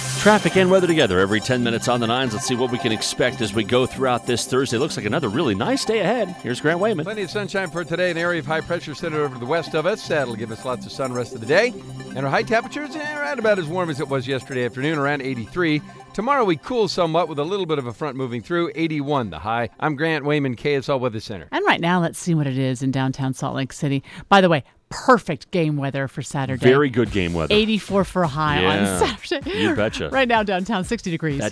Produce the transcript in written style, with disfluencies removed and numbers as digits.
Traffic and weather together every 10 minutes on the nines. Let's see what we can expect as we go throughout this Thursday. Looks like another really nice day ahead. Here's Grant Wayman. Plenty of sunshine for today. An area of high pressure centered over to the west of us. That'll give us lots of sun the rest of the day. And our high temperatures around about as warm as it was yesterday afternoon, around 83. Tomorrow we cool somewhat with a little bit of a front moving through, 81 the high. I'm Grant Wayman, KSL Weather Center. And right now, let's see what it is in downtown Salt Lake City. By the way, perfect game weather for Saturday. Very good game weather. 84 for a high on Saturday. You betcha. Right now, downtown, 60 degrees. That